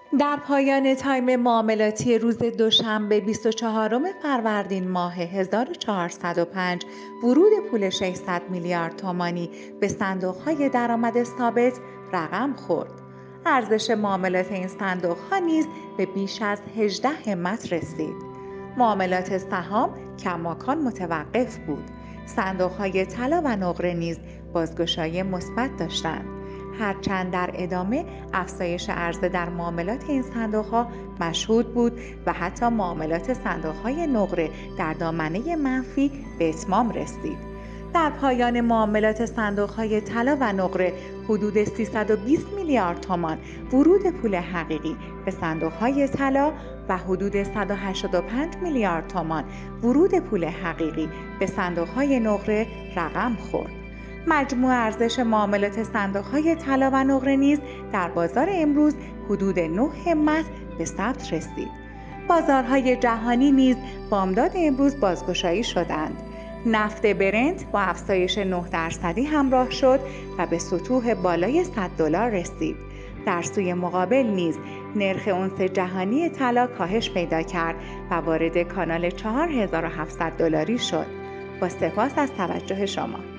در پایان تایم معاملاتی روز دوشنبه 24 فروردین ماه 1405 ورود پول 600 میلیارد تومانی به صندوق‌های درآمد ثابت رقم خورد. ارزش معاملات این صندوق‌ها نیز به بیش از 18 همت رسید. معاملات سهام کماکان متوقف بود. صندوق‌های طلا و نقره نیز بازگشایی مثبت داشتند. هرچند در ادامه افزایش عرضه در معاملات این صندوق‌ها مشهود بود و حتی معاملات صندوق‌های نقره در دامنه منفی به اتمام رسید. در پایان معاملات صندوق‌های طلا و نقره حدود 320 میلیارد تومان ورود پول حقیقی به صندوق‌های طلا و حدود 185 میلیارد تومان ورود پول حقیقی به صندوق‌های نقره رقم خورد. مجموع ارزش معاملات صندوق‌های طلا و نقره نیز در بازار امروز حدود 9 همت به ثبت رسید. بازارهای جهانی نیز بامداد امروز بازگشایی شدند. نفت برنت با افزایش 9% همراه شد و به سطوح بالای $100 رسید. در سوی مقابل نیز نرخ اونس جهانی طلا کاهش پیدا کرد و وارد کانال $4700 شد. با سپاس از توجه شما.